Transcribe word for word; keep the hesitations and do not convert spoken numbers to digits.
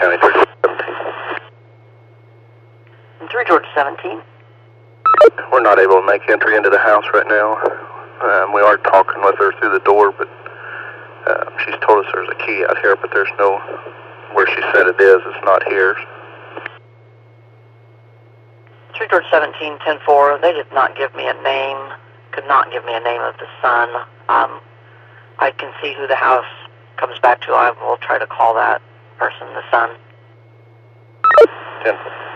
County, three George seventeen. three George seventeen. We're not able to make entry into the house right now. Um, we are talking with her through the door, but uh, she's told us there's a key out here, but there's no, where she said it is, it's not here. three George seventeen, ten four, they did not give me a name, could not give me a name of the son. Um, I can see who the house comes back to. I will try to call that person the son. ten four.